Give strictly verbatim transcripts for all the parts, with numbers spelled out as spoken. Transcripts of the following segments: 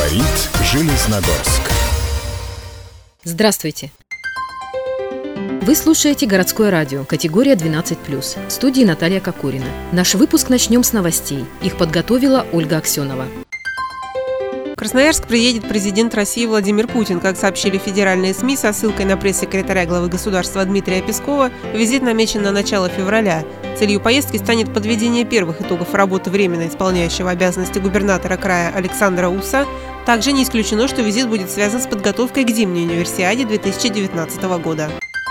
Говорит Железногорск. Здравствуйте! Вы слушаете «Городское радио», категория двенадцать плюс. В студии Наталья Кокорина. Наш выпуск начнем с новостей. Их подготовила Ольга Аксенова. В Красноярск приедет президент России Владимир Путин. Как сообщили федеральные СМИ со ссылкой на пресс-секретаря главы государства Дмитрия Пескова, визит намечен на начало февраля. Целью поездки станет подведение первых итогов работы временно исполняющего обязанности губернатора края Александра Уса. Также не исключено, что визит будет связан с подготовкой к зимней универсиаде две тысячи девятнадцатого года.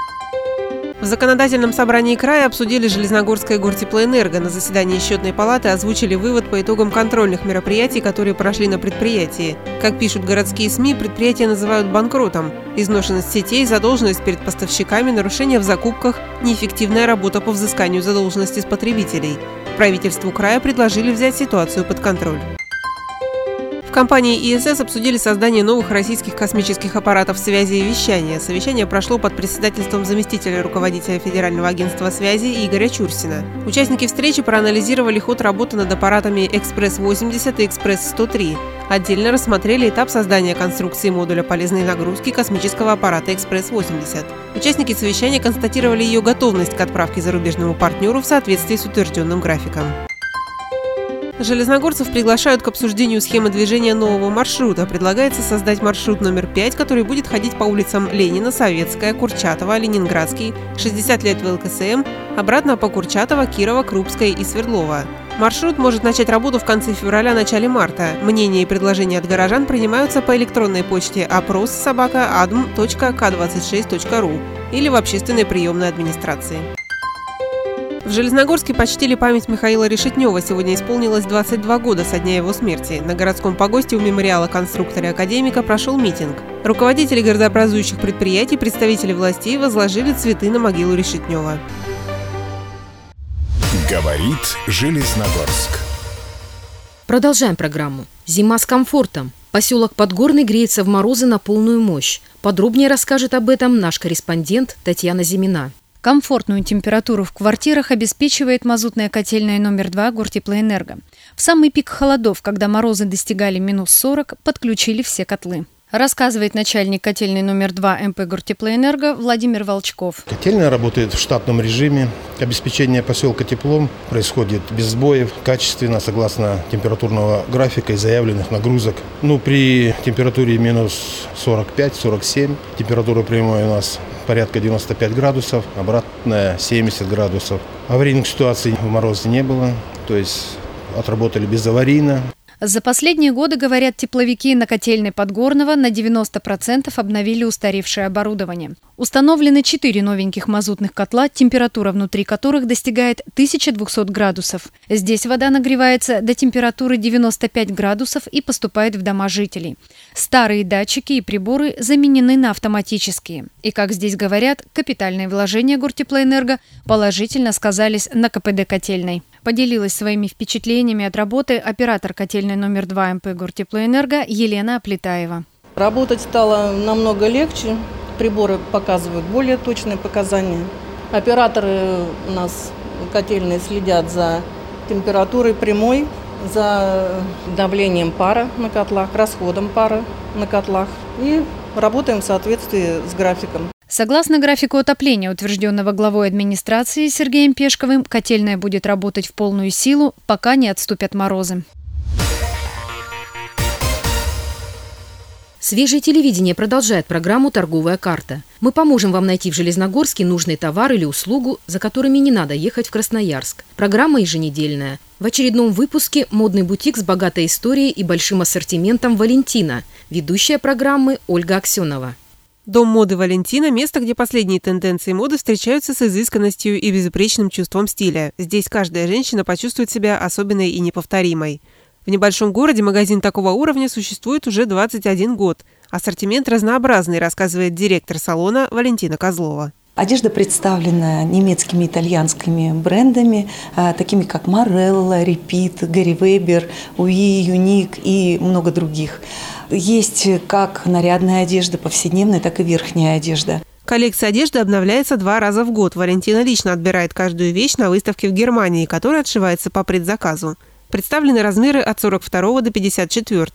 В законодательном собрании края обсудили Железногорское гортеплоэнерго. На заседании счетной палаты озвучили вывод по итогам контрольных мероприятий, которые прошли на предприятии. Как пишут городские СМИ, предприятие называют банкротом. Изношенность сетей, задолженность перед поставщиками, нарушения в закупках, неэффективная работа по взысканию задолженности с потребителей. Правительству края предложили взять ситуацию под контроль. В компании И Эс Эс обсудили создание новых российских космических аппаратов связи и вещания. Совещание прошло под председательством заместителя руководителя Федерального агентства связи Игоря Чурсина. Участники встречи проанализировали ход работы над аппаратами Экспресс восемьдесят и Экспресс сто три. Отдельно рассмотрели этап создания конструкции модуля полезной нагрузки космического аппарата Экспресс восемьдесят. Участники совещания констатировали ее готовность к отправке зарубежному партнеру в соответствии с утвержденным графиком. Железногорцев приглашают к обсуждению схемы движения нового маршрута. Предлагается создать маршрут номер пять, который будет ходить по улицам Ленина, Советская, Курчатова, Ленинградский, шестьдесят лет В Л К С М, обратно по Курчатова, Кирова, Крупской и Свердлова. Маршрут может начать работу в конце февраля – начале марта. Мнения и предложения от горожан принимаются по электронной почте опрос собака адм точка ка двадцать шесть точка ру или в общественной приемной администрации. В Железногорске почтили память Михаила Решетнева. Сегодня исполнилось двадцать два года со дня его смерти. На городском погосте у мемориала конструктора-академика прошел митинг. Руководители городообразующих предприятий, представители властей возложили цветы на могилу Решетнева. Говорит Железногорск. Продолжаем программу. Зима с комфортом. Поселок Подгорный греется в морозы на полную мощь. Подробнее расскажет об этом наш корреспондент Татьяна Зимина. Комфортную температуру в квартирах обеспечивает мазутная котельная номер два Гортеплоэнерго. В самый пик холодов, когда морозы достигали минус сорок, подключили все котлы. Рассказывает начальник котельной номер два М П Гортеплоэнерго Владимир Волчков. Котельная работает в штатном режиме. Обеспечение поселка теплом происходит без сбоев, качественно, согласно температурного графика и заявленных нагрузок. Ну, при температуре минус сорок пять - сорок семь, температура прямой у нас порядка девяносто пять градусов, обратная семьдесят градусов. Аварийных ситуаций в морозе не было, то есть отработали безаварийно. За последние годы, говорят тепловики, на котельной Подгорного на девяносто процентов обновили устаревшее оборудование. Установлены четыре новеньких мазутных котла, температура внутри которых достигает тысяча двести градусов. Здесь вода нагревается до температуры девяносто пять градусов и поступает в дома жителей. Старые датчики и приборы заменены на автоматические. И, как здесь говорят, капитальные вложения Гортеплоэнерго положительно сказались на К П Д котельной. Поделилась своими впечатлениями от работы оператор котельной номер два М П Гортеплоэнерго Елена Аплетаева. Работать стало намного легче, приборы показывают более точные показания. Операторы у нас котельные следят за температурой прямой, за давлением пара на котлах, расходом пара на котлах и работаем в соответствии с графиком. Согласно графику отопления, утвержденного главой администрации Сергеем Пешковым, котельная будет работать в полную силу, пока не отступят морозы. Свежее телевидение продолжает программу «Торговая карта». Мы поможем вам найти в Железногорске нужный товар или услугу, за которыми не надо ехать в Красноярск. Программа еженедельная. В очередном выпуске модный бутик с богатой историей и большим ассортиментом «Валентина». Ведущая программы Ольга Аксенова. Дом моды «Валентина» – место, где последние тенденции моды встречаются с изысканностью и безупречным чувством стиля. Здесь каждая женщина почувствует себя особенной и неповторимой. В небольшом городе магазин такого уровня существует уже двадцать один год. Ассортимент разнообразный, рассказывает директор салона Валентина Козлова. Одежда представлена немецкими и итальянскими брендами, такими как Морелла, Repeat, Гарри Вебер, Уи, Юник и много других. Есть как нарядная одежда, повседневная, так и верхняя одежда. Коллекция одежды обновляется два раза в год. Валентина лично отбирает каждую вещь на выставке в Германии, которая отшивается по предзаказу. Представлены размеры от сорок второго до пятьдесят четвёртого.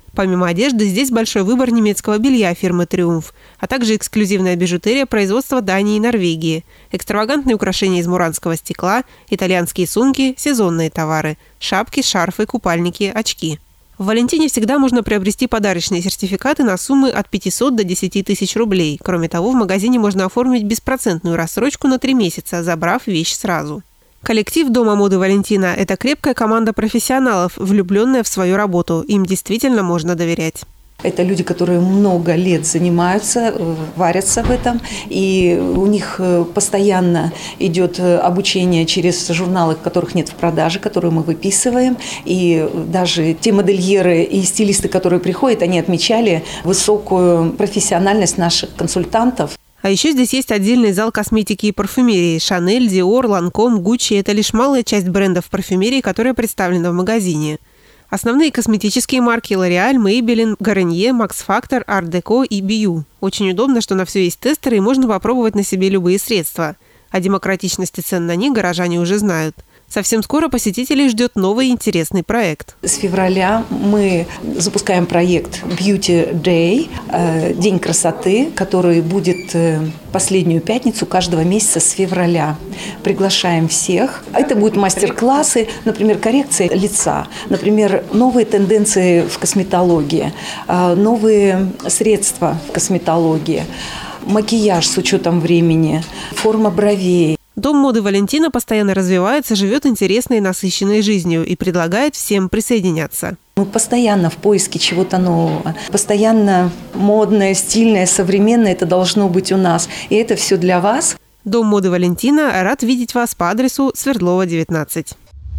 Помимо одежды, здесь большой выбор немецкого белья фирмы «Триумф», а также эксклюзивная бижутерия производства Дании и Норвегии, экстравагантные украшения из муранского стекла, итальянские сумки, сезонные товары, шапки, шарфы, купальники, очки. В «Валентине» всегда можно приобрести подарочные сертификаты на суммы от пятисот до десяти тысяч рублей. Кроме того, в магазине можно оформить беспроцентную рассрочку на три месяца, забрав вещь сразу. Коллектив Дома моды «Валентина» – это крепкая команда профессионалов, влюбленная в свою работу. Им действительно можно доверять. Это люди, которые много лет занимаются, варятся в этом, и у них постоянно идет обучение через журналы, которых нет в продаже, которые мы выписываем. И даже те модельеры и стилисты, которые приходят, они отмечали высокую профессиональность наших консультантов. А еще здесь есть отдельный зал косметики и парфюмерии. Шанель, Диор, Ланком, Гуччи – это лишь малая часть брендов парфюмерии, которая представлена в магазине. Основные косметические марки – L'Oréal, Maybelline, Garnier, Max Factor, Art Deco и би ю. Очень удобно, что на все есть тестеры и можно попробовать на себе любые средства. О демократичности цен на них горожане уже знают. Совсем скоро посетителей ждет новый интересный проект. С февраля мы запускаем проект Beauty Day, День красоты, который будет последнюю пятницу каждого месяца с февраля. Приглашаем всех. Это будут мастер-классы, например, коррекция лица, например, новые тенденции в косметологии, новые средства в косметологии, макияж с учетом времени, форма бровей. Дом моды «Валентина» постоянно развивается, живет интересной и насыщенной жизнью и предлагает всем присоединяться. Мы постоянно в поиске чего-то нового. Постоянно модное, стильное, современное – это должно быть у нас. И это все для вас. Дом моды «Валентина» рад видеть вас по адресу Свердлова, девятнадцать.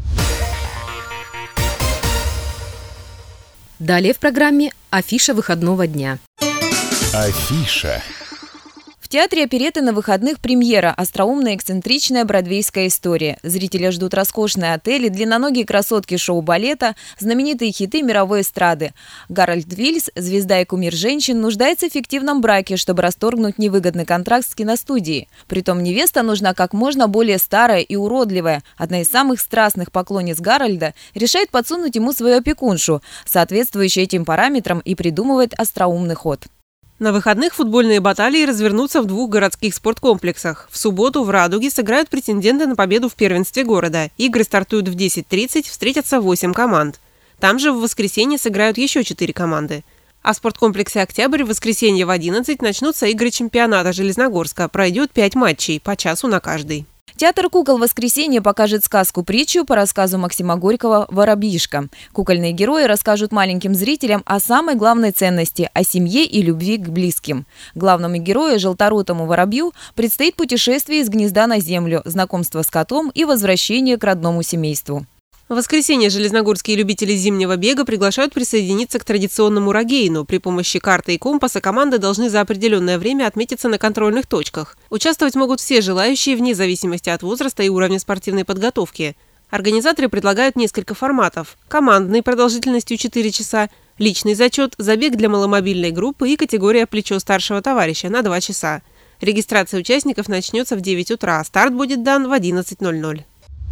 Далее в программе афиша выходного дня. Афиша. В театре оперетты на выходных премьера «Остроумная эксцентричная бродвейская история». Зрители ждут роскошные отели, длинноногие красотки шоу-балета, знаменитые хиты мировой эстрады. Гарольд Вильс, звезда и кумир женщин, нуждается в фиктивном браке, чтобы расторгнуть невыгодный контракт с киностудией. Притом невеста нужна как можно более старая и уродливая. Одна из самых страстных поклонниц Гарольда решает подсунуть ему свою опекуншу, соответствующую этим параметрам, и придумывает остроумный ход. На выходных футбольные баталии развернутся в двух городских спорткомплексах. В субботу в «Радуге» сыграют претенденты на победу в первенстве города. Игры стартуют в десять тридцать, встретятся восемь команд. Там же в воскресенье сыграют еще четыре команды. А в спорткомплексе «Октябрь» в воскресенье в одиннадцать начнутся игры чемпионата Железногорска. Пройдет пять матчей, по часу на каждый. Театр кукол в воскресенье покажет сказку-притчу по рассказу Максима Горького «Воробьишка». Кукольные герои расскажут маленьким зрителям о самой главной ценности – о семье и любви к близким. Главному герою, желторотому воробью, предстоит путешествие из гнезда на землю, знакомство с котом и возвращение к родному семейству. В воскресенье железногорские любители зимнего бега приглашают присоединиться к традиционному рогейну. При помощи карты и компаса команды должны за определенное время отметиться на контрольных точках. Участвовать могут все желающие вне зависимости от возраста и уровня спортивной подготовки. Организаторы предлагают несколько форматов. Командный продолжительностью четыре часа, личный зачет, забег для маломобильной группы и категория «Плечо старшего товарища» на два часа. Регистрация участников начнется в девять утра, старт будет дан в одиннадцать ноль ноль.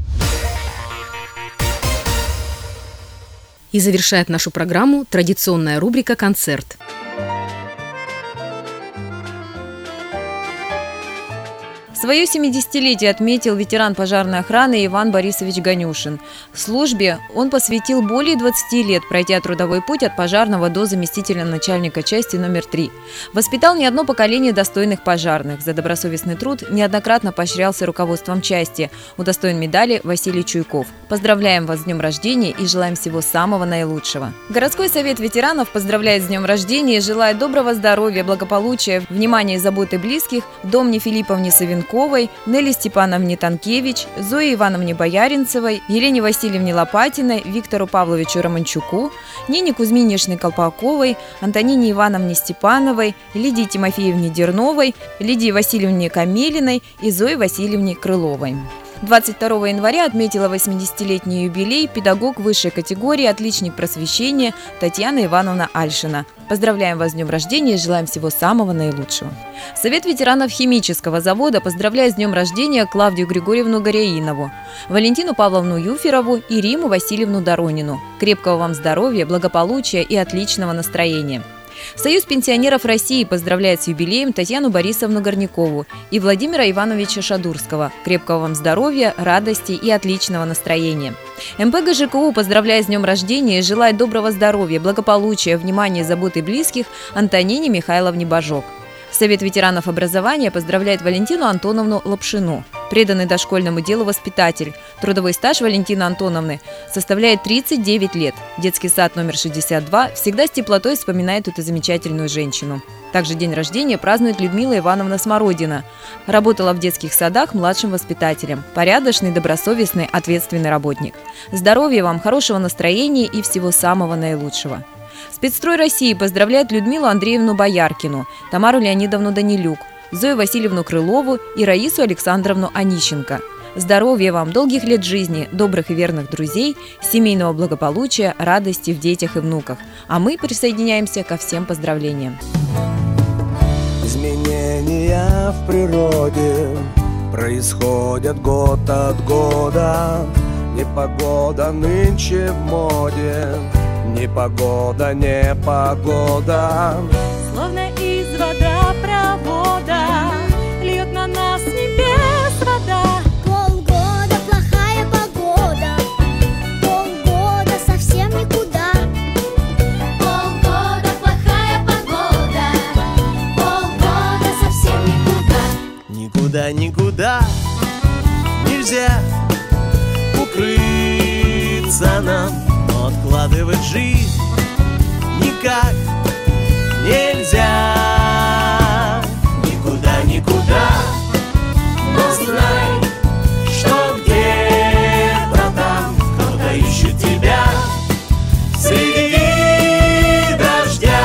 И завершает нашу программу традиционная рубрика «Концерт». Свое семидесятилетие отметил ветеран пожарной охраны Иван Борисович Ганюшин. В службе он посвятил более двадцати лет, пройдя трудовой путь от пожарного до заместителя начальника части номер три. Воспитал не одно поколение достойных пожарных. За добросовестный труд неоднократно поощрялся руководством части. Удостоен медали Василий Чуйков. Поздравляем вас с днем рождения и желаем всего самого наилучшего. Городской совет ветеранов поздравляет с днем рождения и желает доброго здоровья, благополучия, внимания и заботы близких Домне Филипповне Савенковой, Нелли Степановне Танкевич, Зое Ивановне Бояринцевой, Елене Васильевне Лопатиной, Виктору Павловичу Романчуку, Нине Кузьминишне Колпаковой, Антонине Ивановне Степановой, Лидии Тимофеевне Дерновой, Лидии Васильевне Камелиной и Зое Васильевне Крыловой. двадцать второго января отметила восьмидесятилетний юбилей педагог высшей категории, отличник просвещения Татьяна Ивановна Альшина. Поздравляем вас с днем рождения и желаем всего самого наилучшего. Совет ветеранов химического завода поздравляет с днем рождения Клавдию Григорьевну Горяинову, Валентину Павловну Юферову и Риму Васильевну Доронину. Крепкого вам здоровья, благополучия и отличного настроения. Союз пенсионеров России поздравляет с юбилеем Татьяну Борисовну Горнякову и Владимира Ивановича Шадурского. Крепкого вам здоровья, радости и отличного настроения. эм пэ гэ жэ ка у поздравляет с днем рождения и желает доброго здоровья, благополучия, внимания и заботы близких Антонине Михайловне Бажок. Совет ветеранов образования поздравляет Валентину Антоновну Лапшину. Преданный дошкольному делу воспитатель. Трудовой стаж Валентины Антоновны составляет тридцать девять лет. Детский сад номер шестьдесят два всегда с теплотой вспоминает эту замечательную женщину. Также день рождения празднует Людмила Ивановна Смородина. Работала в детских садах младшим воспитателем. Порядочный, добросовестный, ответственный работник. Здоровья вам, хорошего настроения и всего самого наилучшего. Спецстрой России поздравляет Людмилу Андреевну Бояркину, Тамару Леонидовну Данилюк, Зою Васильевну Крылову и Раису Александровну Онищенко. Здоровья вам, долгих лет жизни, добрых и верных друзей, семейного благополучия, радости в детях и внуках. А мы присоединяемся ко всем поздравлениям. Изменения в природе происходят год от года. Непогода нынче в моде. Непогода, непогода. Словно из водопровода льет на нас с небес вода. Полгода плохая погода, полгода совсем никуда. Полгода плохая погода, полгода совсем никуда. Никуда, никуда нельзя укрыться нам. Откладывать жизнь никак нельзя. Никуда, никуда, но знай, что где-то там кто-то ищет тебя среди дождя.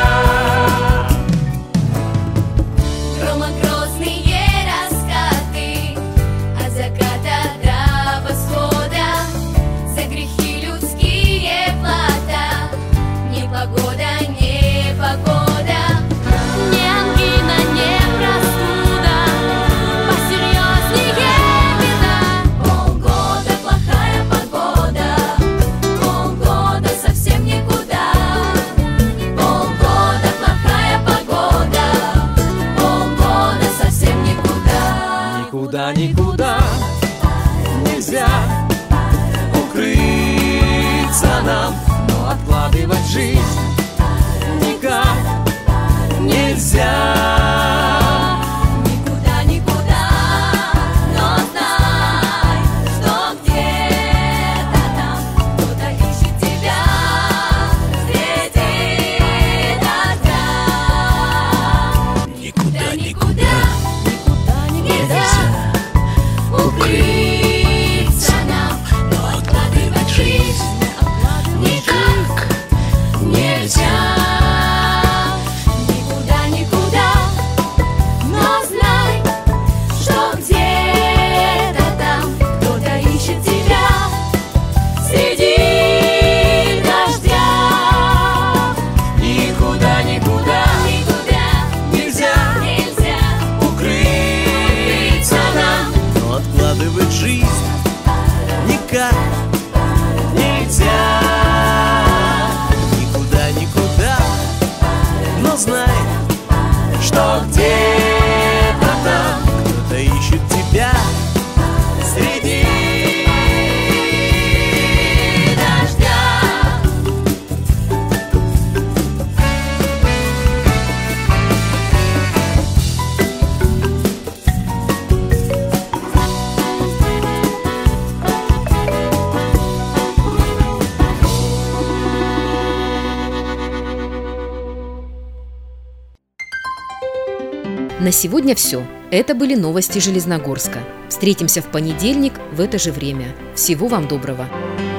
Громогрозные раскаты от заката до восхода, за грехи людские плата. Непогода, непогода, не ангина, не простуда, посерьезнее беда. Полгода плохая погода, полгода совсем никуда. Полгода плохая погода, полгода совсем никуда. Никуда, никуда нельзя укрыться нам, но откладывать жизнь никак нельзя. Никуда, никуда, но знай, что где-то там кто-то ищет тебя среди дождя. Никуда, Никуда, никуда нельзя укрыться нам, но откладывать жизнь никак нельзя. Никуда, никуда, но знай, что где-то там кто-то ищет тебя среди дождя. Никуда, никуда Никуда нельзя нельзя укрыться нам, но откладывать жизнь никак нельзя. Никуда, никуда, но знай, что где-то там кто-то ищет тебя среди дождя. На сегодня все. Это были новости Железногорска. Встретимся в понедельник в это же время. Всего вам доброго.